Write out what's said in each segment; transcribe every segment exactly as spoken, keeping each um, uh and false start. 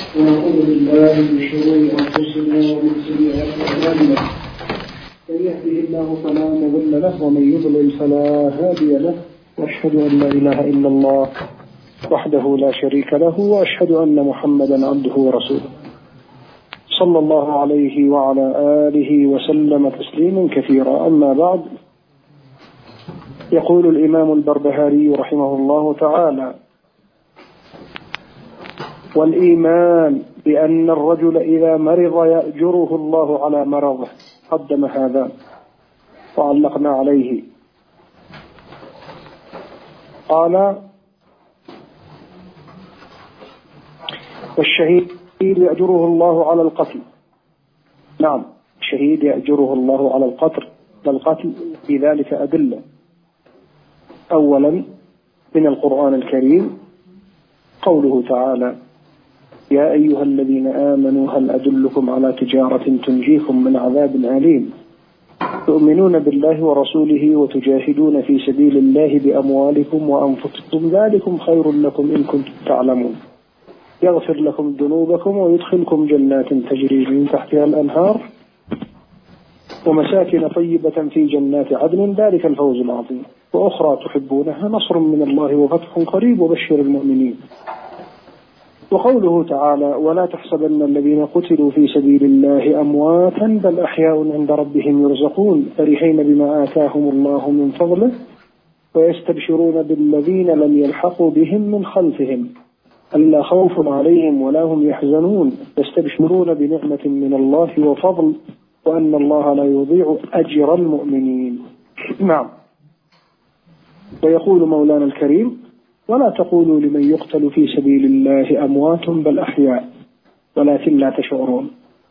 ونعوذ بالله من شرور أنفسنا ومن سيئات أعمالنا من يهده الله فلا مضل له ومن يضلل فلا هادي له وأشهد أن لا إله إلا الله وحده لا شريك له وأشهد أن محمدا عبده ورسوله صلى الله عليه وعلى آله وسلم تسليما كثيرا. أما بعد، يقول الإمام البربهاري رحمه الله تعالى: والإيمان بأن الرجل إذا مرض يأجره الله على مرضه. قدم هذا وعلقنا عليه. قال: والشهيد يأجره الله على القتل. نعم، الشهيد يأجره الله على القتل القتل في ذلك أدلة. أولا من القرآن الكريم قوله تعالى: يا أيها الذين آمنوا هل أدلكم على تجارة تنجيكم من عذاب أليم تؤمنون بالله ورسوله وتجاهدون في سبيل الله بأموالكم وأنفسكم ذلكم خير لكم إن كنتم تعلمون يغفر لكم ذنوبكم ويدخلكم جنات تجري من تحتها الأنهار ومساكن طيبة في جنات عدن ذلك الفوز العظيم وأخرى تحبونها نصر من الله وفتح قريب وبشر المؤمنين. وقوله تعالى: ولا تحسبن الذين قتلوا في سبيل الله أمواتا بل أحياء عند ربهم يرزقون فرحين بما آتاهم الله من فضله ويستبشرون بالذين لم يلحقوا بهم من خلفهم ألا خوف عليهم ولا هم يحزنون يستبشرون بنعمة من الله وفضل وأن الله لا يضيع أجر المؤمنين. نعم. ويقول مولانا الكريم: ولا تقولوا لمن يقتل في سبيل الله أموات بل أحياء ولكن لا تشعرون.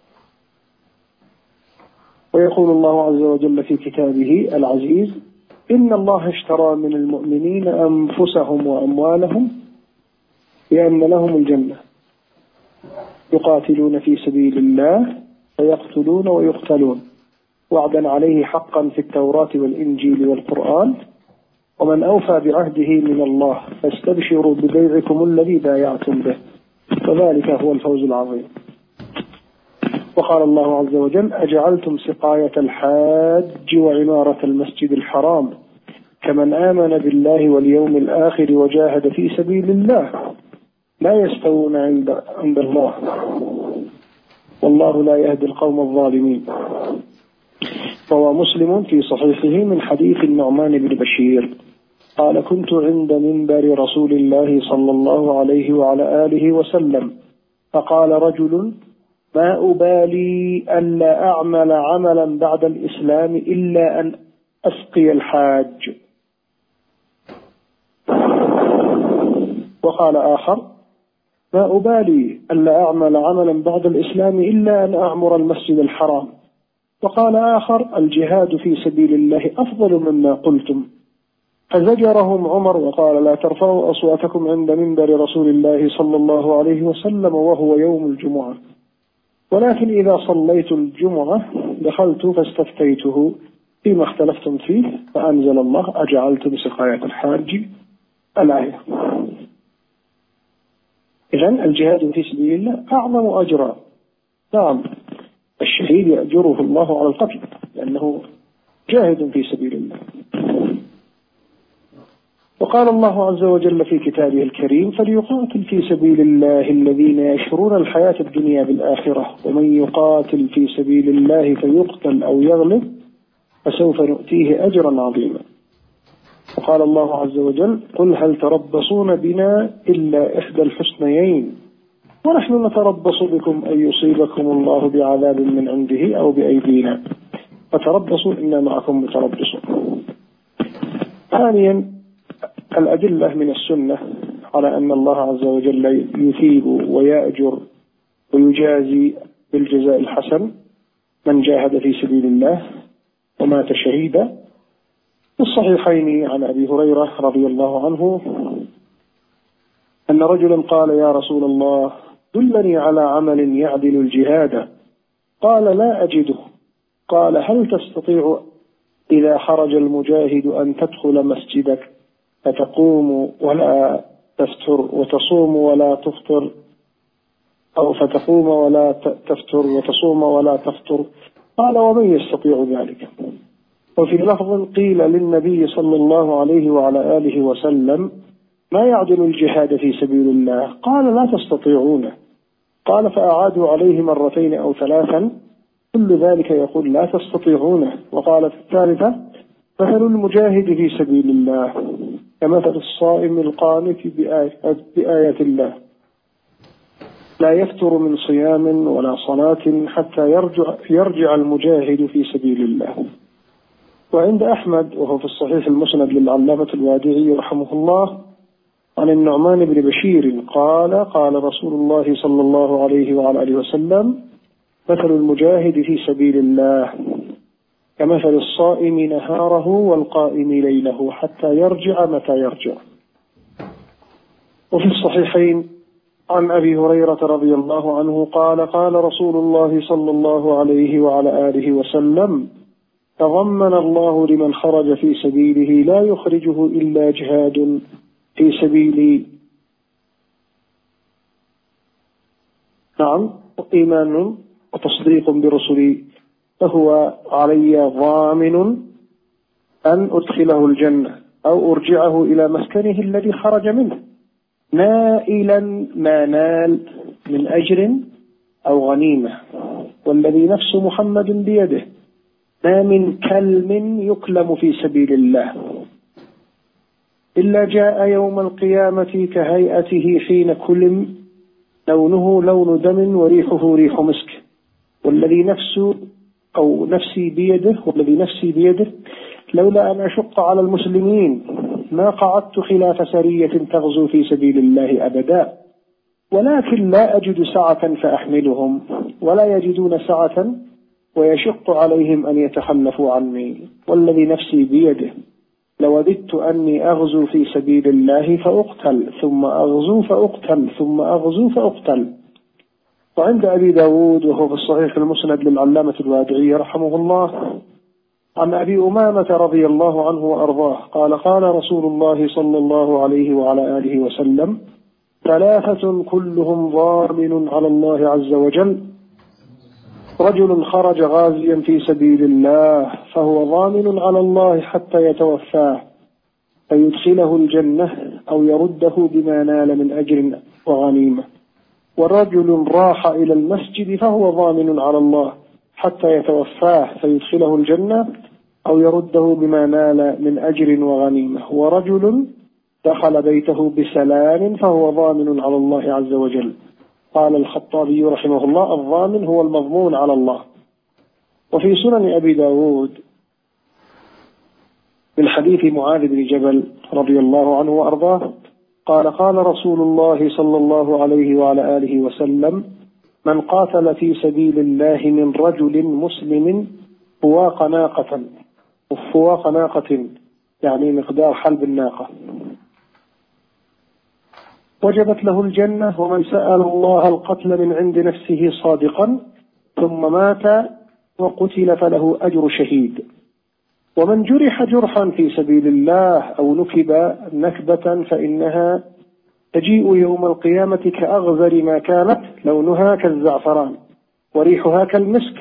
ويقول الله عز وجل في كتابه العزيز: إن الله اشترى من المؤمنين أنفسهم وأموالهم بأن لهم الجنة يقاتلون في سبيل الله فيقتلون ويقتلون وعدا عليه حقا في التوراة والإنجيل والقرآن ومن أوفى بعهده من الله فاستبشروا ببيعكم الذي بايعتم به وذلك هو الفوز العظيم. وقال الله عز وجل: أجعلتم سقاية الحاج وعمارة المسجد الحرام كمن آمن بالله واليوم الآخر وجاهد في سبيل الله لا يستوون عند عند الله والله لا يهدي القوم الظالمين. روى مسلم في صحيحه من حديث النعمان بن بشير قال: كنت عند منبر رسول الله صلى الله عليه وعلى آله وسلم فقال رجل: ما أبالي ألا أعمل عملا بعد الإسلام إلا أن أسقي الحاج. وقال آخر: ما أبالي ألا أعمل عملا بعد الإسلام إلا أن أعمر المسجد الحرام. وقال آخر: الجهاد في سبيل الله أفضل مما قلتم. فزجرهم عمر وقال: لا ترفعوا أصواتكم عند منبر رسول الله صلى الله عليه وسلم وهو يوم الجمعة، ولكن إذا صليت الجمعة دخلت فاستفتيته فيما اختلفتم فيه فأنزل الله: أجعلتم سقاية الحاج الآية. إذن الجهاد في سبيل الله أعظم أجرا. نعم، الشهيد يأجره الله على القتل لأنه جاهد في سبيل الله. وقال الله عز وجل في كتابه الكريم: فليقاتل في سبيل الله الذين يشرون الحياة الدنيا بالآخرة ومن يقاتل في سبيل الله فيقتل أو يغلب فسوف نؤتيه أجرا عظيما. وقال الله عز وجل: قل هل تربصون بنا إلا إحدى الحسنيين ونحن نتربص بكم أن يصيبكم الله بعذاب من عنده أو بأيدينا فتربصوا إنا معكم متربصون. ثانيا الأدلة من السنة على أن الله عز وجل يثيب ويأجر ويجازي بالجزاء الحسن من جاهد في سبيل الله ومات شهيدا. في الصحيحين عن أبي هريرة رضي الله عنه أن رجلا قال: يا رسول الله دلني على عمل يعدل الجهاد. قال: لا أجده. قال: هل تستطيع إذا خرج المجاهد أن تدخل مسجدك فتقوم ولا تستر وتصوم ولا تفطر أو فتقوم ولا تفتر وتصوم ولا تفطر؟ قال: ومن يستطيع ذلك؟ وفي لفظ قيل للنبي صلى الله عليه وعلى آله وسلم: ما يعدل الجهاد في سبيل الله؟ قال: لا تستطيعونه. قال: فأعادوا عليه مرتين أو ثلاثا كل ذلك يقول: لا تستطيعونه. وقال في الثالثة: مثل المجاهد في سبيل الله كمثل الصائم القانت بآية الله لا يفتر من صيام ولا صلاة حتى يرجع, يرجع المجاهد في سبيل الله. وعند أحمد وهو في الصحيح المسند للعلامة الوادعي رحمه الله عن النعمان بن بشير قال: قال رسول الله صلى الله عليه وعلى آله وسلم: مثل المجاهد في سبيل الله كمثل الصائم نهاره والقائم ليله حتى يرجع متى يرجع. وفي الصحيحين عن أبي هريرة رضي الله عنه قال: قال رسول الله صلى الله عليه وعلى آله وسلم: تضمن الله لمن خرج في سبيله لا يخرجه إلا جهاد في سبيلي. نعم، إيمان وتصديق برسلي، فهو علي ضامن أن أدخله الجنة أو أرجعه إلى مسكنه الذي خرج منه نائلا ما نال من أجر أو غنيمة. والذي نفس محمد بيده ما من كلم يكلم في سبيل الله إلا جاء يوم القيامة كهيئته حين كلم، لونه لون دم وريحه ريح مسك. والذي نفس أو نفسي بيده والذي نفسي بيده لولا أن أشق على المسلمين ما قعدت خلاف سرية تغزو في سبيل الله أبدا، ولكن لا أجد سعة فأحملهم ولا يجدون سعة ويشق عليهم أن يتخلفوا عني. والذي نفسي بيده لوددت أني أغزو في سبيل الله فأقتل ثم أغزو فأقتل ثم أغزو فأقتل. وعند أبي داود وهو في الصحيح المسند للعلامة الوادعي رحمه الله عن أبي أمامة رضي الله عنه وأرضاه قال: قال رسول الله صلى الله عليه وعلى آله وسلم: ثلاثة كلهم ضامن على الله عز وجل: رجل خرج غازيا في سبيل الله فهو ضامن على الله حتى يتوفاه فيدخله الجنة أو يرده بما نال من أجر وغنيمة. ورجل راح إلى المسجد فهو ضامن على الله حتى يتوفاه فيدخله الجنة أو يرده بما نال من أجر وغنيمة. ورجل دخل بيته بسلام فهو ضامن على الله عز وجل. قال الخطابي رحمه الله: الضامن هو المضمون على الله. وفي سنن أبي داود من حديث معاذ بن جبل رضي الله عنه وأرضاه قال: قال رسول الله صلى الله عليه وعلى آله وسلم: من قاتل في سبيل الله من رجل مسلم فواق ناقة، فواق ناقة يعني مقدار حلب الناقة، وجبت له الجنة. ومن سأل الله القتل من عند نفسه صادقا ثم مات وقتل فله أجر شهيد. ومن جرح جرحا في سبيل الله أو نكب نكبة فإنها تجيء يوم القيامة كأغزر ما كانت، لونها كالزعفران وريحها كالمسك.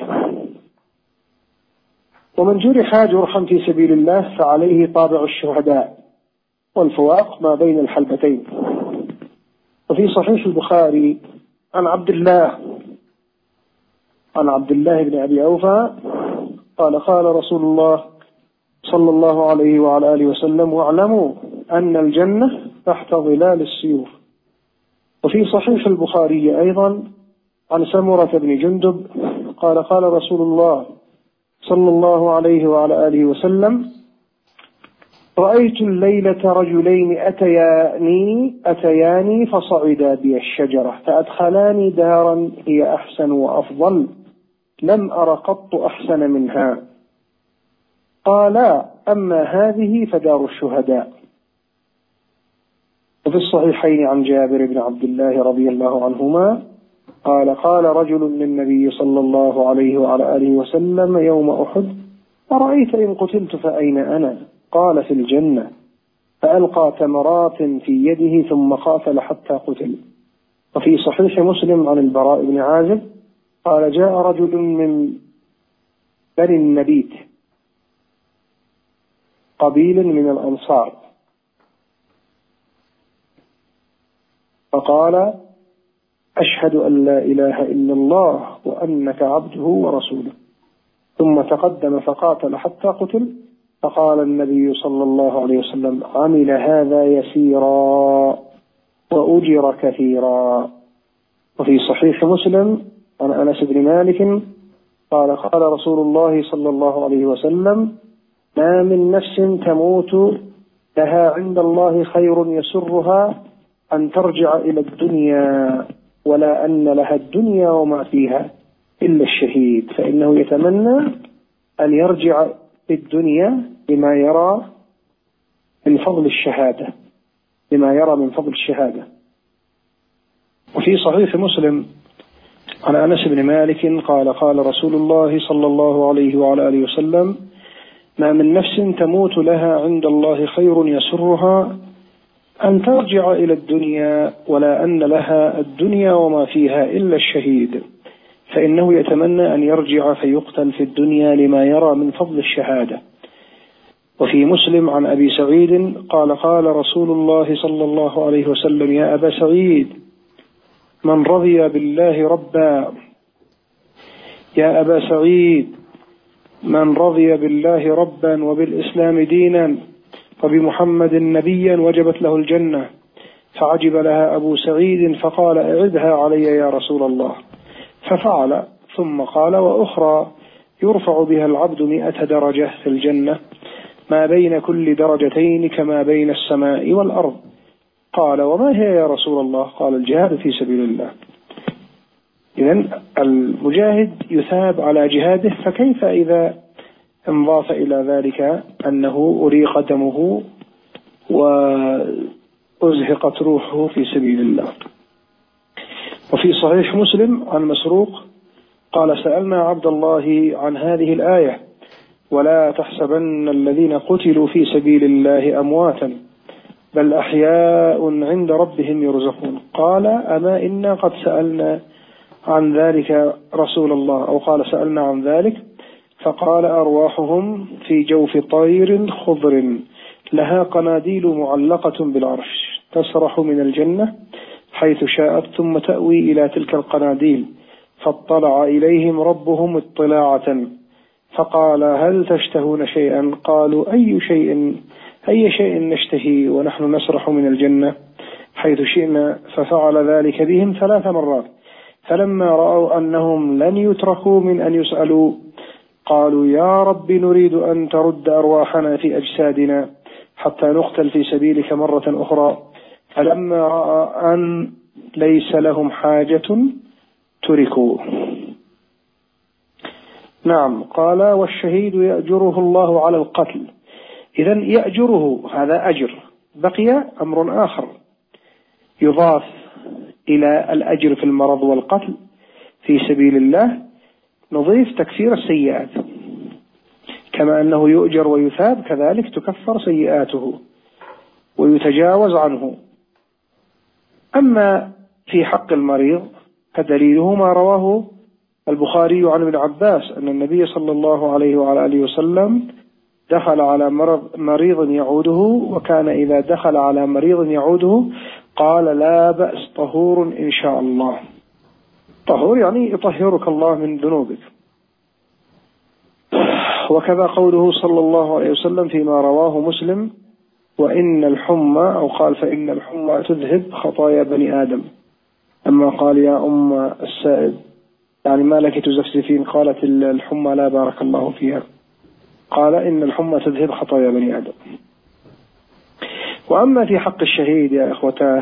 ومن جرح جرحا في سبيل الله فعليه طابع الشهداء، والفواق ما بين الحلبتين. وفي صحيح البخاري عن عبد الله عن عبد الله بن أبي أوفى قال: قال رسول الله صلى الله عليه وعلى آله وسلم: واعلموا أن الجنة تحت ظلال السيوف. وفي صحيح البخاري أيضا عن سمرة بن جندب قال: قال رسول الله صلى الله عليه وعلى آله وسلم: رأيت الليلة رجلين أتياني أتياني فصعدا بي الشجرة فأدخلاني دارا هي أحسن وأفضل لم أر قط أحسن منها. قال: أما هذه فدار الشهداء. وفي الصحيحين عن جابر بن عبد الله رضي الله عنهما قال: قال رجل للنبي صلى الله عليه وعلى آله وسلم يوم أحد: أرأيت إن قتلت فأين أنا؟ قال: في الجنة. فألقى تمرات في يده ثم قاتل حتى قتل. وفي صحيح مسلم عن البراء بن عازب قال جاء رجل من بني النبيت قبيل من الأنصار فقال أشهد أن لا إله إلا الله وأنك عبده ورسوله، ثم تقدم فقاتل حتى قتل، فقال النبي صلى الله عليه وسلم عمل هذا يسيرا وأجر كثيرا. وفي صحيح مسلم عن أنس بن مالك قال قال رسول الله صلى الله عليه وسلم ما من نفس تموت لها عند الله خير يسرها أن ترجع إلى الدنيا ولا أن لها الدنيا وما فيها إلا الشهيد، فإنه يتمنى أن يرجع في الدنيا لما يرى من فضل الشهادة لما يرى من فضل الشهادة. وفي صحيح مسلم عن أنس بن مالك قال قال رسول الله صلى الله عليه وعلى آله وسلم ما من نفس تموت لها عند الله خير يسرها أن ترجع إلى الدنيا ولا أن لها الدنيا وما فيها إلا الشهيد، فإنه يتمنى أن يرجع فيقتل في الدنيا لما يرى من فضل الشهادة. وفي مسلم عن أبي سعيد قال قال رسول الله صلى الله عليه وسلم يا أبا سعيد من رضي بالله ربا يا أبا سعيد من رضي بالله ربا وبالإسلام دينا وبمحمد نبيا وجبت له الجنة. فعجب لها أبو سعيد فقال أعدها علي يا رسول الله، ففعل، ثم قال وأخرى يرفع بها العبد مئة درجة في الجنة ما بين كل درجتين كما بين السماء والأرض. قال وما هي يا رسول الله؟ قال الجهاد في سبيل الله. إذن المجاهد يثاب على جهاده، فكيف إذا انضاف إلى ذلك أنه أريق دمه وأزهقت روحه في سبيل الله. وفي صحيح مسلم عن مسروق قال سألنا عبد الله عن هذه الآية ولا تحسبن الذين قتلوا في سبيل الله أمواتا بل أحياء عند ربهم يرزقون. قال أما إنا قد سألنا عن ذلك رسول الله، أو قال سألنا عن ذلك، فقال أرواحهم في جوف طير خضر لها قناديل معلقة بالعرش تسرح من الجنة حيث شاءت ثم تأوي إلى تلك القناديل، فاطلع إليهم ربهم اطلاعة فقال هل تشتهون شيئا؟ قالوا أي شيء أي شيء نشتهي ونحن نسرح من الجنة حيث شئنا، ففعل ذلك بهم ثلاث مرات، فلما رأوا أنهم لن يتركوا من أن يسألوا قالوا يا رب نريد أن ترد أرواحنا في أجسادنا حتى نقتل في سبيلك مرة أخرى، فلما رأى أن ليس لهم حاجة تركوا. نعم. قال والشهيد يأجره الله على القتل. إذن يأجره هذا أجر. بقي أمر آخر يضاف إلى الأجر في المرض والقتل في سبيل الله، نضيف تكفير السيئات، كما أنه يؤجر ويثاب كذلك تكفر سيئاته ويتجاوز عنه. أما في حق المريض فدليله ما رواه البخاري عن ابن عباس أن النبي صلى الله عليه وعلى آله وسلم دخل على مريض يعوده، وكان إذا دخل على مريض يعوده قال لا بأس طهور إن شاء الله. طهور يعني يطهرك الله من ذنوبك. وكذا قوله صلى الله عليه وسلم فيما رواه مسلم وإن الحمى، أو قال فإن الحمى تذهب خطايا بني آدم. أما قال يا أم السائب يعني ما لك تزفزفين؟ قالت الحمى لا بارك الله فيها. قال إن الحمى تذهب خطايا بني آدم. وأما في حق الشهيد يا إخوتاه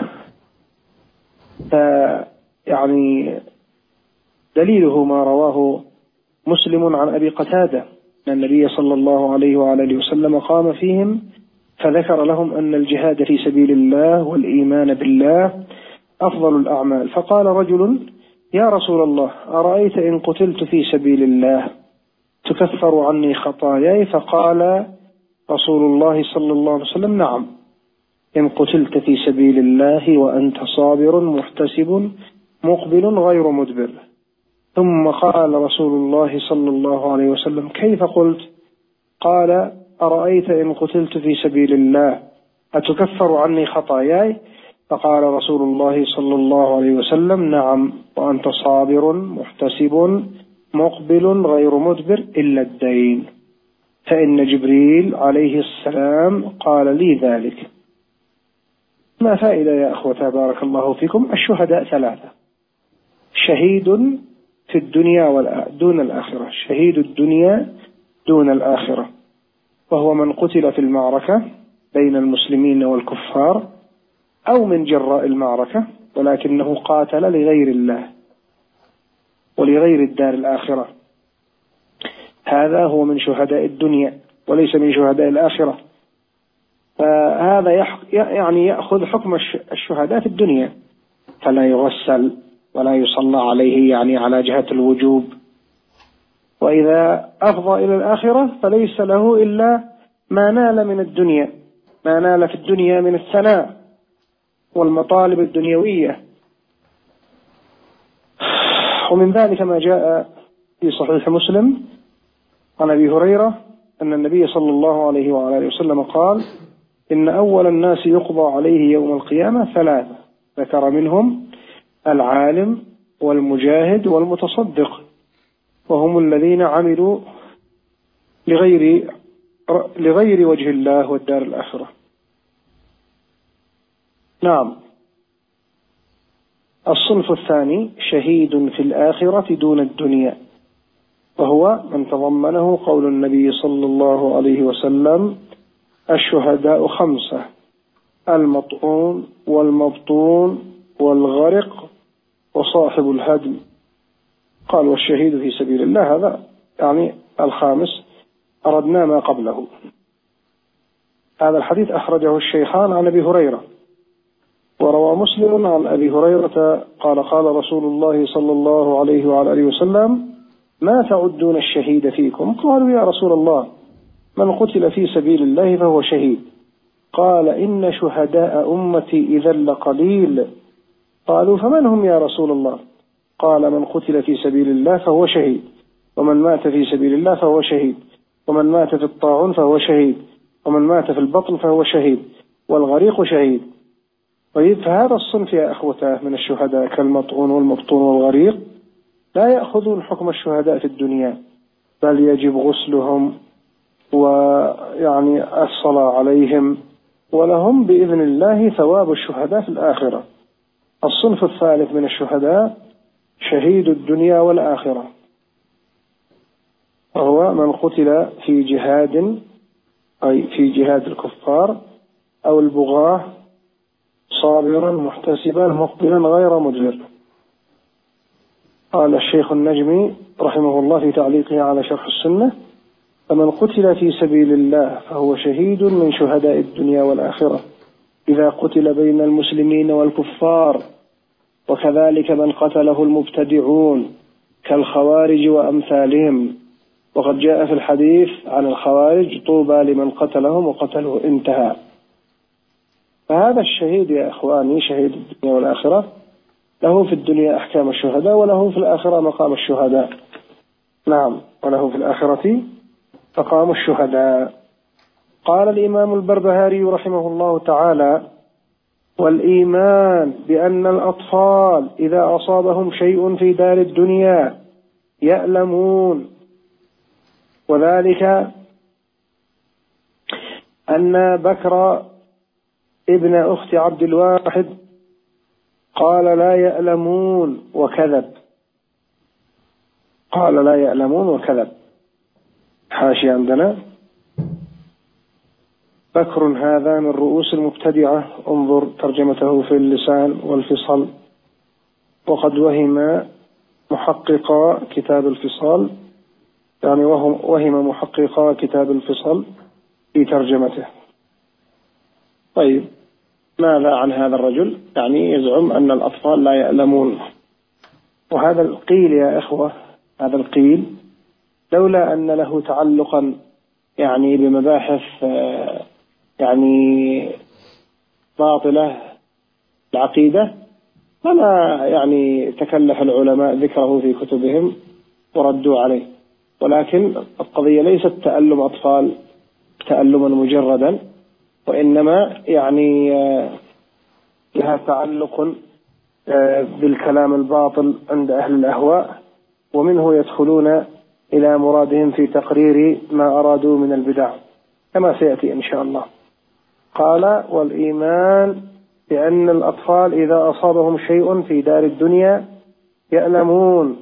يعني دليله ما رواه مسلم عن أبي قتادة أن النبي صلى الله عليه وعلى آله وسلم قام فيهم فذكر لهم أن الجهاد في سبيل الله والإيمان بالله أفضل الأعمال، فقال رجل يا رسول الله أرأيت إن قتلت في سبيل الله تكفر عني خطاياي؟ فقال رسول الله صلى الله عليه وسلم نعم، إن قتلت في سبيل الله وأنت صابر محتسب مقبل غير مدبر. ثم قال رسول الله صلى الله عليه وسلم: كيف قلت؟ قال: أرأيت إن قتلت في سبيل الله أتكفر عني خطاياي؟ فقال رسول الله صلى الله عليه وسلم: نعم، وأنت صابر محتسب مقبل غير مدبر إلا الدين، فإن جبريل عليه السلام قال لي ذلك. ما فائدة يا أخوة بارك الله فيكم؟ الشهداء ثلاثة: شهيد في الدنيا دون الآخرة، شهيد الدنيا دون الآخرة، وهو من قتل في المعركة بين المسلمين والكفار أو من جراء المعركة ولكنه قاتل لغير الله ولغير الدار الآخرة، هذا هو من شهداء الدنيا وليس من شهداء الآخرة. فهذا يعني يأخذ حكم الشهداء في الدنيا، فلا يغسل ولا يصلى عليه يعني على جهة الوجوب، وإذا أفضى إلى الآخرة فليس له إلا ما نال من الدنيا، ما نال في الدنيا من الثناء والمطالب الدنيوية. ومن ذلك ما جاء في صحيح مسلم عن أبي هريرة أن النبي صلى الله عليه وآله وسلم قال: إن أول الناس يقضى عليه يوم القيامة ثلاثة، ذكر منهم العالم والمجاهد والمتصدق، وهم الذين عملوا لغير لغير وجه الله والدار الآخرة. نعم. الصنف الثاني شهيد في الآخرة دون الدنيا، وهو من تضمنه قول النبي صلى الله عليه وسلم: الشهداء خمسة: المطعون والمبطون والغرق وصاحب الهدم. قال: والشهيد في سبيل الله، هذا يعني الخامس، أردنا ما قبله. هذا الحديث أخرجه الشيخان عن أبي هريرة، وروى مسلم عن أبي هريرة قال: قال رسول الله صلى الله عليه وعلى آله وسلم: ما تعدون الشهيد فيكم؟ قالوا: يا رسول الله، من قتل في سبيل الله فهو شهيد. قال: إن شهداء أمتي إذا لقليل. قالوا: فمن هم يا رسول الله؟ قال: من قتل في سبيل الله فهو شهيد، ومن مات في سبيل الله فهو شهيد، ومن مات في الطاعون فهو شهيد، ومن مات في البطن فهو شهيد، والغريق شهيد. طيب، فهذا الصنف يا أخوته من الشهداء كالمطعون والمبطون والغريق لا يأخذون حكم الشهداء في الدنيا، بل يجب غسلهم ويعني الصلاة عليهم، ولهم بإذن الله ثواب الشهداء في الآخرة. الصنف الثالث من الشهداء شهيد الدنيا والآخرة، وهو من قتل في جهاد، أي في جهاد الكفار أو البغاة، صابرا محتسبا مقبلا غير مدبر. قال الشيخ النجمي رحمه الله في تعليقه على شرح السنة: فمن قتل في سبيل الله فهو شهيد من شهداء الدنيا والآخرة إذا قتل بين المسلمين والكفار، وكذلك من قتله المبتدعون كالخوارج وأمثالهم. وقد جاء في الحديث عن الخوارج: طوبى لمن قتلهم وقتله انتهى. فهذا الشهيد يا إخواني شهيد الدنيا والآخرة، له في الدنيا أحكام الشهداء وله في الآخرة مقام الشهداء. نعم، وله في الآخرة مقام الشهداء. قال الإمام البربهاري رحمه الله تعالى: والإيمان بأن الأطفال إذا أصابهم شيء في دار الدنيا يألمون، وذلك أن بكر ابن أخت عبد الواحد قال: لا يألمون وكذب. قال: لا يألمون وكذب. حاشي عندنا: بكر هذا من رؤوس المبتدعة، انظر ترجمته في اللسان والفصل. وقد وهم محققا كتاب الفصال، يعني وهم, وهم محققا كتاب الفصل في ترجمته. طيب، ماذا عن هذا الرجل؟ يعني يزعم أن الأطفال لا يألمون، وهذا القيل يا إخوة، هذا القيل لولا أن له تعلقا يعني بمباحث يعني باطلة العقيدة فما يعني تكلف العلماء ذكره في كتبهم وردوا عليه، ولكن القضية ليست تألم أطفال تألما مجردا، وإنما يعني لها تعلق بالكلام الباطل عند أهل الأهواء، ومنه يدخلون إلى مرادهم في تقرير ما أرادوا من البدع كما سيأتي إن شاء الله. قال: والإيمان بأن الأطفال إذا أصابهم شيء في دار الدنيا يألمون.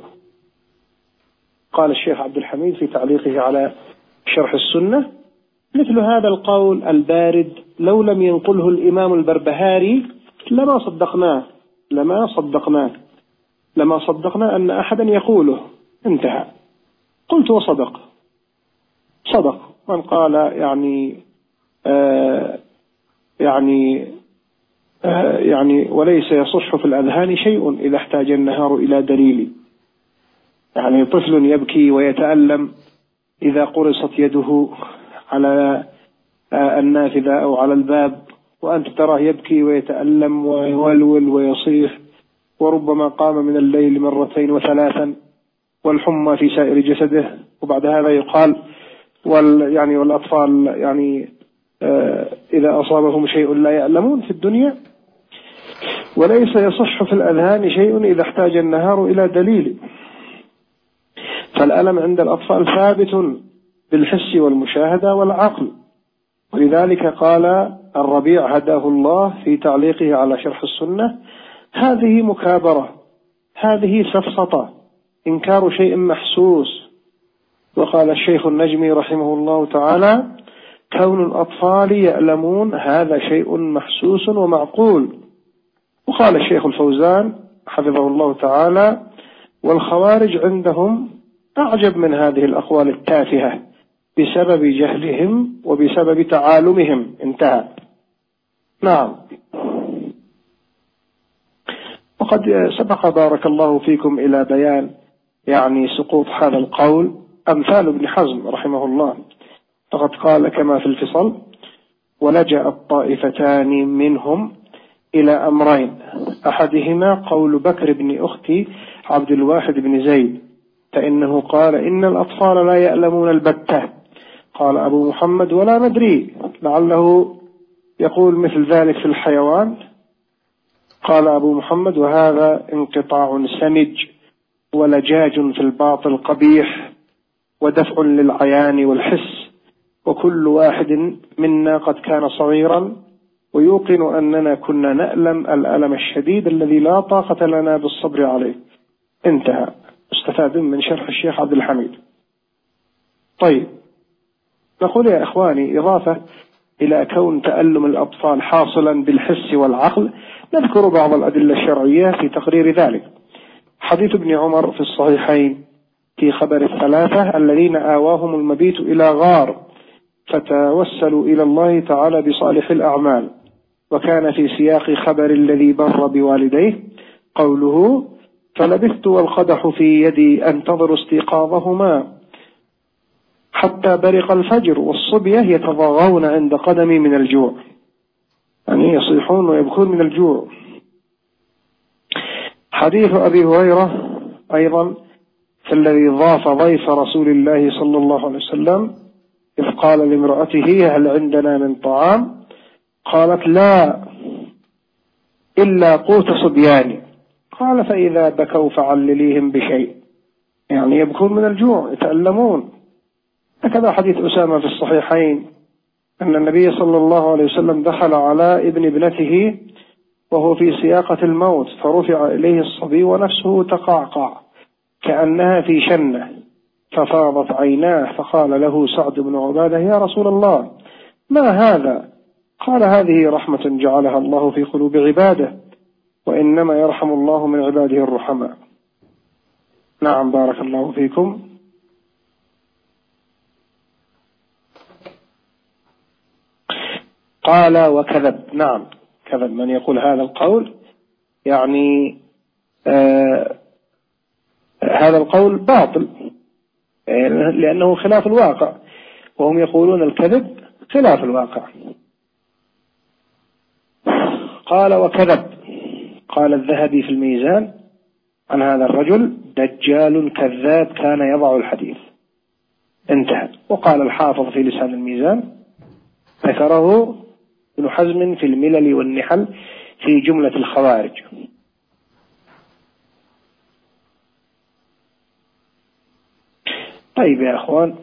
قال الشيخ عبد الحميد في تعليقه على شرح السنة: مثل هذا القول البارد لو لم ينقله الإمام البربهاري لما صدقناه لما صدقناه لما صدقنا أن أحدا يقوله. انتهى. قلت: وصدق صدق من قال يعني آه يعني آه يعني وليس يصح في الأذهان شيء إذا احتاج النهار إلى دليل. يعني طفل يبكي ويتألم إذا قرصت يده على آه النافذة أو على الباب، وأنت تراه يبكي ويتألم ويولول ويصيح، وربما قام من الليل مرتين وثلاثا والحمى في سائر جسده، وبعد هذا يقال وال يعني والأطفال يعني آه إذا أصابهم شيء لا يألمون في الدنيا. وليس يصح في الأذهان شيء إذا احتاج النهار إلى دليل، فالألم عند الأطفال ثابت بالحس والمشاهدة والعقل. ولذلك قال الربيع هداه الله في تعليقه على شرح السنة: هذه مكابرة، هذه سفسطة، إنكار شيء محسوس. وقال الشيخ النجمي رحمه الله تعالى: كون الأطفال يألمون هذا شيء محسوس ومعقول. وقال الشيخ الفوزان حفظه الله تعالى: والخوارج عندهم أعجب من هذه الأقوال التافهة بسبب جهلهم وبسبب تعالمهم. انتهى. نعم. وقد سبق بارك الله فيكم إلى بيان يعني سقوط هذا القول أمثال ابن حزم رحمه الله، فقد قال كما في الفصل: ولجأ الطائفتان منهم إلى أمرين، أحدهما قول بكر بن أختي عبد الواحد بن زيد، فإنه قال: إن الأطفال لا يألمون البتة. قال أبو محمد: ولا ندري، لعله يقول مثل ذلك في الحيوان. قال أبو محمد: وهذا انقطاع سمج ولجاج في الباطل قبيح ودفع للعيان والحس، وكل واحد منا قد كان صغيرا ويوقن أننا كنا نألم الألم الشديد الذي لا طاقة لنا بالصبر عليه. انتهى. استفاد من شرح الشيخ عبد الحميد. طيب، نقول يا إخواني إضافة إلى كون تألم الأطفال حاصلا بالحس والعقل، نذكر بعض الأدلة الشرعية في تقرير ذلك. حديث ابن عمر في الصحيحين في خبر الثلاثة الذين آواهم المبيت إلى غار فتوسلوا إلى الله تعالى بصالح الأعمال، وكان في سياق خبر الذي بر بوالديه قوله: فلبثت والقدح في يدي أنتظر استيقاظهما حتى برق الفجر والصبية يتضاغون عند قدمي من الجوع، يعني يصيحون ويبكون من الجوع. حديث أبي هريرة أيضا في الذي ضاف ضيف رسول الله صلى الله عليه وسلم إذ قال لامرأته: هل عندنا من طعام؟ قالت: لا إلا قوت صبياني. قال: فإذا بكوا فعلليهم بشيء، يعني يبكون من الجوع يتألمون. هكذا حديث أسامة في الصحيحين أن النبي صلى الله عليه وسلم دخل على ابن ابنته وهو في سياقة الموت، فرفع إليه الصبي ونفسه تقعقع كأنها في شنة، ففاضت عيناه، فقال له سعد بن عبادة: يا رسول الله، ما هذا؟ قال: هذه رحمة جعلها الله في قلوب عباده، وإنما يرحم الله من عباده الرحماء. نعم، بارك الله فيكم. قال: وكذب. نعم، كذب من يقول هذا القول، يعني آه هذا القول باطل لأنه خلاف الواقع، وهم يقولون الكذب خلاف الواقع. قال وكذب. قال الذهبي في الميزان عن هذا الرجل: دجال كذاب كان يضع الحديث. انتهى. وقال الحافظ في لسان الميزان: ذكره ابن حزم في الملل والنحل في جملة الخوارج. طيب يا أخوان،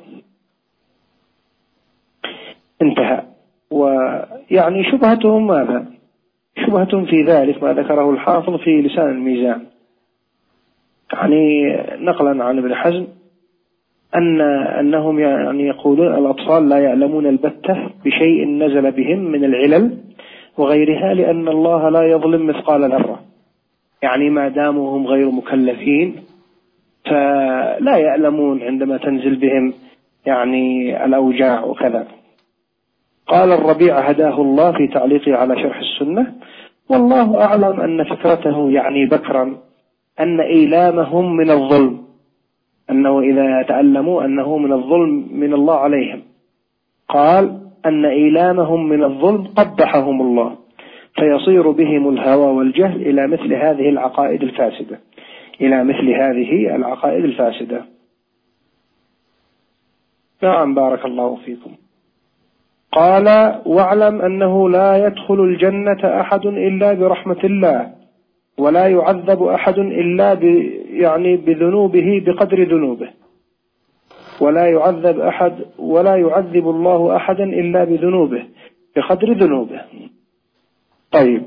انتهى. ويعني شبهتهم ماذا؟ شبهتهم في ذلك ما ذكره الحافظ في لسان الميزان، يعني نقلا عن ابن حزم أن أنهم يعني يقولون الأطفال لا يعلمون البتة بشيء نزل بهم من العلل وغيرها، لأن الله لا يظلم مثقال ذرة، يعني ما داموا هم غير مكلفين فلا يعلمون عندما تنزل بهم يعني الأوجاع وكذا. قال الربيع هداه الله في تعليقه على شرح السنة: والله أعلم أن فكرته يعني بكرا أن إيلامهم من الظلم، أنه إذا تألموا أنه من الظلم من الله عليهم. قال أن إيلامهم من الظلم قبحهم الله، فيصير بهم الهوى والجهل إلى مثل هذه العقائد الفاسدة إلى مثل هذه العقائد الفاسدة. نعم، بارك الله فيكم. قال: واعلم أنه لا يدخل الجنة أحد إلا برحمة الله، ولا يعذب أحد إلا ب يعني بذنوبه بقدر ذنوبه، ولا يعذب أحد ولا يعذب الله أحدا إلا بذنوبه بقدر ذنوبه. طيب،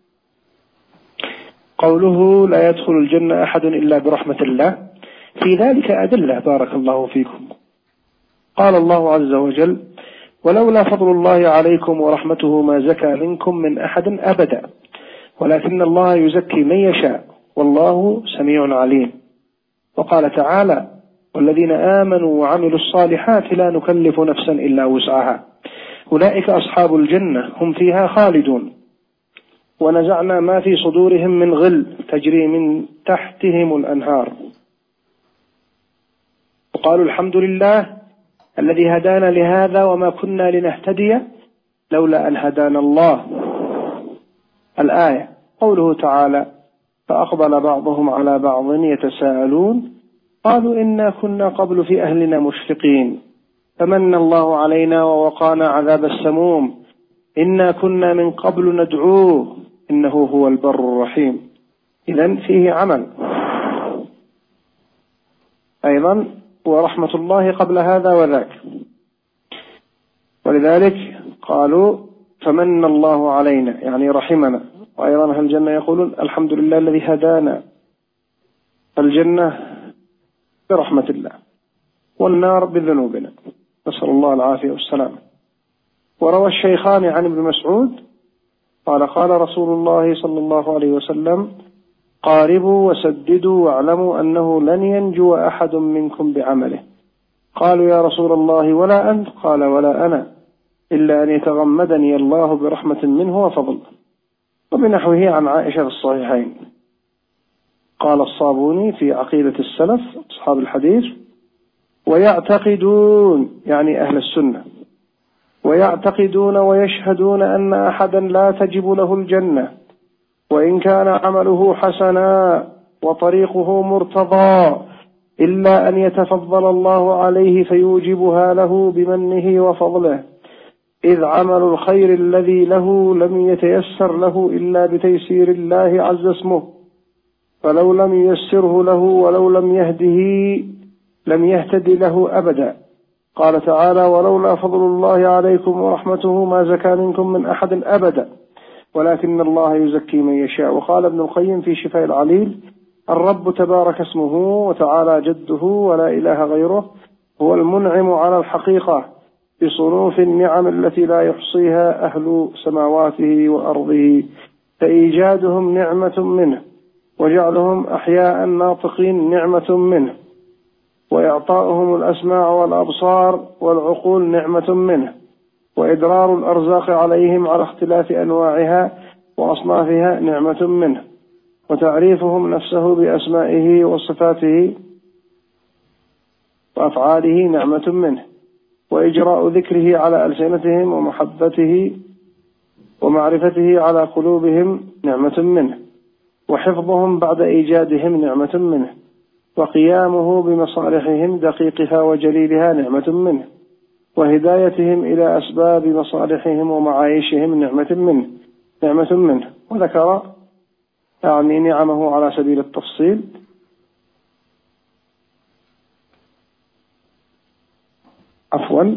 قوله لا يدخل الجنة أحد إلا برحمة الله، في ذلك أدلة بارك الله فيكم. قال الله عز وجل: ولولا فضل الله عليكم ورحمته ما زكى منكم من أحد أبدا ولكن الله يزكي من يشاء والله سميع عليم. وقال تعالى: والذين آمنوا وعملوا الصالحات لا نكلف نفسا إلا وسعها أولئك أصحاب الجنة هم فيها خالدون ونزعنا ما في صدورهم من غل تجري من تحتهم الأنهار وقالوا الحمد لله الذي هدانا لهذا وما كنا لنهتدي لولا أن هدانا الله. الآية. قوله تعالى: فأقبل بعضهم على بعض يتساءلون قالوا إنا كنا قبل في أهلنا مشفقين فمن الله علينا ووقانا عذاب السموم إنا كنا من قبل ندعوه إنه هو البر الرحيم. إذن فيه عمل أيضا، ورحمة الله قبل هذا وذاك، ولذلك قالوا فمن الله علينا يعني رحمنا. وأيضا أهل الجنة يقولون الحمد لله الذي هدانا. الجنة برحمة الله والنار بذنوبنا، نسأل الله العافية والسلام. وروى الشيخان عن ابن مسعود قال: قال رسول الله صلى الله عليه وسلم: قاربوا وسددوا واعلموا أنه لن ينجو أحد منكم بعمله. قالوا يا رسول الله ولا أنت؟ قال: ولا أنا إلا أن يتغمدني الله برحمة منه وفضل. وبنحوه عن عائشة في الصحيحين. قال الصابوني في عقيدة السلف أصحاب الحديث: ويعتقدون يعني أهل السنة ويعتقدون ويشهدون أن أحدا لا تجب له الجنة وإن كان عمله حسنا وطريقه مرتضى إلا أن يتفضل الله عليه فيوجبها له بمنه وفضله، إذ عمل الخير الذي له لم يتيسر له إلا بتيسير الله عز اسمه، فلو لم ييسره له ولو لم يهده لم يهتدي له أبدا. قال تعالى: ولولا فضل الله عليكم ورحمته ما زكى منكم من أحد أبدا ولكن الله يزكي من يشاء. وقال ابن القيم في شفاء العليل: الرب تبارك اسمه وتعالى جده ولا إله غيره هو المنعم على الحقيقة بصنوف النعم التي لا يحصيها أهل سماواته وأرضه، فإيجادهم نعمة منه وجعلهم أحياء ناطقين نعمة منه، وإعطاؤهم الأسماع والأبصار والعقول نعمة منه، وإدرار الأرزاق عليهم على اختلاف أنواعها وأصنافها نعمة منه، وتعريفهم نفسه بأسمائه وصفاته وأفعاله نعمة منه، وإجراء ذكره على ألسنتهم ومحبته ومعرفته على قلوبهم نعمة منه، وحفظهم بعد إيجادهم نعمة منه، وقيامه بمصالحهم دقيقها وجليلها نعمة منه، وهدايتهم إلى أسباب مصالحهم ومعايشهم نعمة منه نعمة منه وذكر يعني نعمه على سبيل التفصيل. عفوا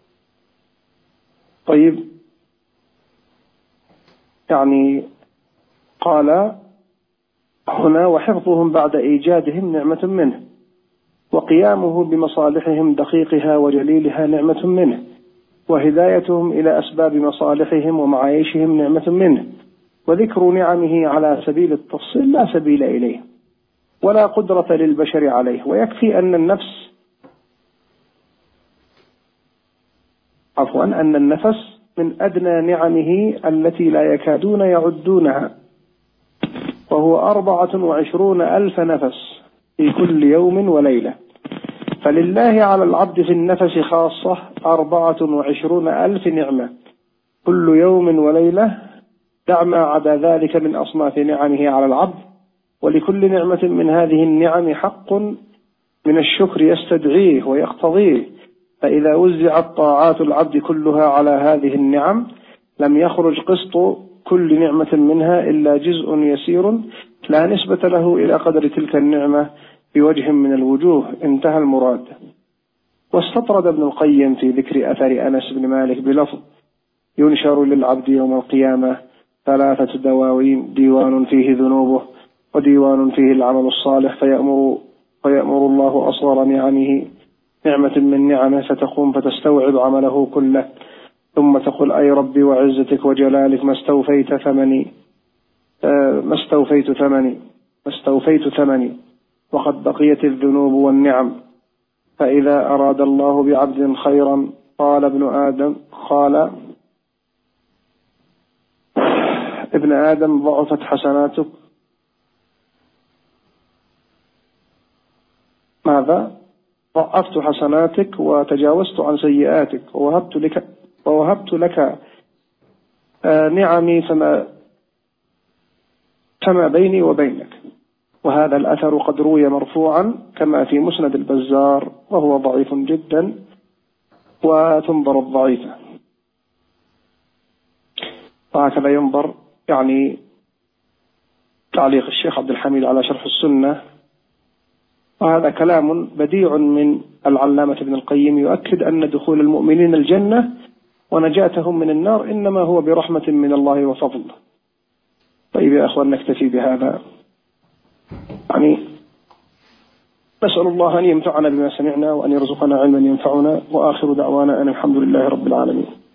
طيب يعني قال هنا وحفظهم بعد إيجادهم نعمة منه، وقيامه بمصالحهم دقيقها وجليلها نعمة منه، وهدايتهم إلى أسباب مصالحهم ومعايشهم نعمة منه، وذكر نعمه على سبيل التفصيل لا سبيل إليه ولا قدرة للبشر عليه. ويكفي أن النفس عفوا أن النفس من أدنى نعمه التي لا يكادون يعدونها، وهو أربعة وعشرون ألف نفس في كل يوم وليلة. فلله على العبد في النفس خاصة أربعة وعشرون ألف نعمة كل يوم وليلة، دع ما عدا ذلك من أصناف نعمه على العبد. ولكل نعمة من هذه النعم حق من الشكر يستدعيه ويقتضيه، فإذا وزعت طاعات العبد كلها على هذه النعم لم يخرج قسط كل نعمة منها إلا جزء يسير لا نسبة له إلى قدر تلك النعمة بوجه من الوجوه. انتهى المراد. واستطرد ابن القيم في ذكر أثر أنس بن مالك بلفظ ينشر للعبد يوم القيامة ثلاثة دواوين، ديوان فيه ذنوبه وديوان فيه العمل الصالح، فيأمر, فيأمر الله أصغر نعمه نعمة من نعمه فتقوم فتستوعب عمله كله، ثم تقول أي ربي وعزتك وجلالك ما استوفيت ثمني ما استوفيت ثمني ما استوفيت ثمني وقد بقيت الذنوب والنعم. فإذا أراد الله بعبد خيرا قال ابن آدم قال ابن آدم ضعفت حسناتك ماذا ضعفت حسناتك وتجاوزت عن سيئاتك ووهبت لك ووهبت لك نعمي فما فما بيني وبينك. وهذا الأثر قد روي مرفوعا كما في مسند البزار، وهو ضعيف جدا وتنظر الضعيفة. وهكذا ينظر يعني تعليق الشيخ عبد الحميد على شرح السنة. وهذا كلام بديع من العلامة ابن القيم يؤكد أن دخول المؤمنين الجنة ونجاتهم من النار إنما هو برحمة من الله وفضل. طيب يا أخوان نكتفي بهذا، يعني نسأل الله أن ينفعنا بما سمعنا وأن يرزقنا علما ينفعنا، وآخر دعوانا أن الحمد لله رب العالمين.